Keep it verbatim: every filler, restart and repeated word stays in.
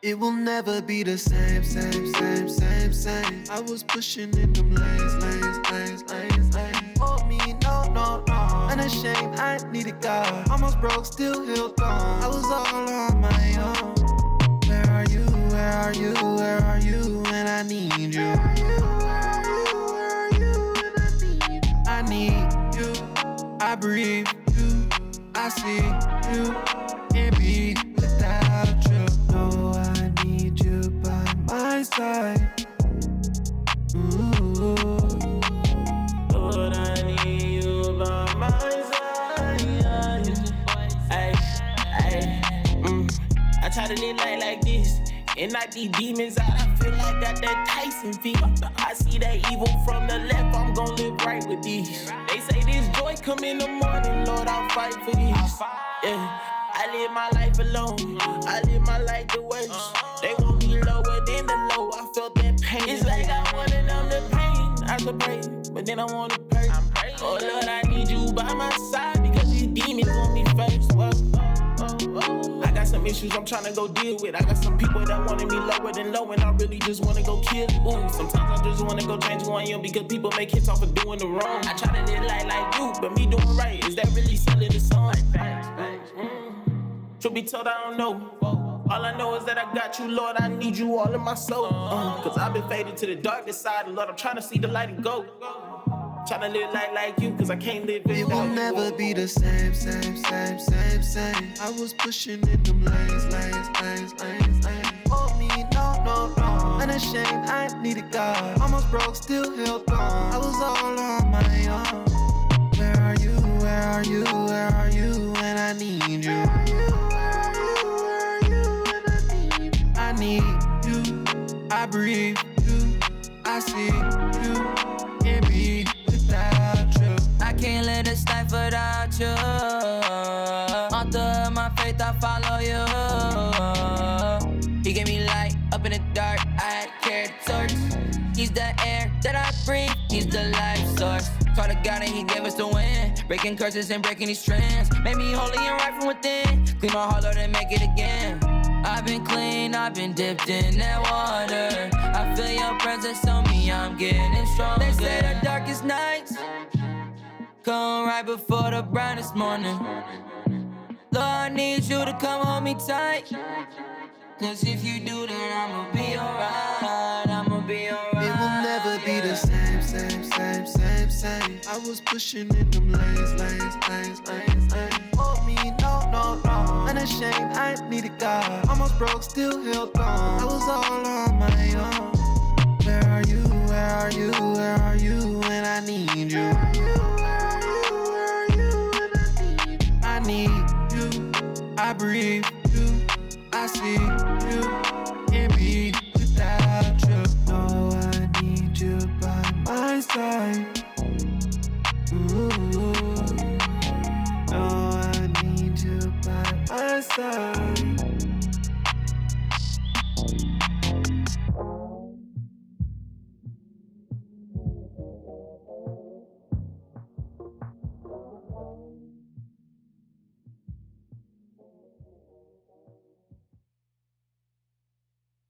It will never be the same, same, same, same, same. I was pushing in them lanes, lanes, lanes, lanes, lanes. For me, no, no, no. Unashamed, I needed God. Almost broke, still held on. I was all on my own. Where are you, where are you, where are you when I need you? Where are you, where are you, where are you when I need you? I need you, I breathe you, I see you. Can't be without you. No, I need you by my side. Ooh. Lord, I need you by my side. Ay, ay, mm. I try to live life like this, and knock these demons out. I feel like I got that Tyson feet. I see that evil from the left, I'm gon' live right with these. They say this joy come in the morning, Lord, I'll fight for these. Yeah. I live my life alone, I live my life the worst. They want me lower than the low, I felt that pain. It's like I wanted them to pain, I could pray, but then I wanna pray. Oh Lord, I need you by my side, because these demons want me first. Whoa. I got some issues I'm tryna go deal with. I got some people that wanted me lower than low, and I really just wanna go kill it. Ooh, sometimes I just wanna go change who I am, because people make hits off of doing the wrong. I try to live life like you, but me doing right, is that really selling the song? Mm. Truth be told, I don't know. All I know is that I got you, Lord. I need you all in my soul. Uh, Cause I've been faded to the darkest side, Lord. I'm trying to see the light and go. Trying to live life like you, cause I can't live it. It will never be the same, same, same, same, same. I was pushing in them lanes, lanes, lanes, lanes, lanes. For me, no, no, no. Unashamed, I needed God. Almost broke, still held on. I was all on my own. Where are you, where are you, where are you when I need you? Where are you, where are you, where are you when I need you? I need you, I breathe you, I see you, can't be without you. I can't live this life without you. Altar of my faith, I follow you. He gave me light up in the dark, I had carried the torch. He's the air that I breathe, he's the life source. Called to God and he gave us the win. Breaking curses and breaking these trends. Made me holy and right from within. Clean my heart, Lord, and make it again. I've been clean, I've been dipped in that water. I feel your presence on me, I'm getting stronger. They say the darkest nights come right before the brightest morning. Lord, I need you to come hold me tight. Cause if you do that, I'ma be alright, I'ma be alright. It will never be the same, same, same, same, same. I was pushing in them lanes, lanes, lanes, lanes, lanes. For me, no, no, no. Unashamed, I needed God. Almost broke, still held on. I was all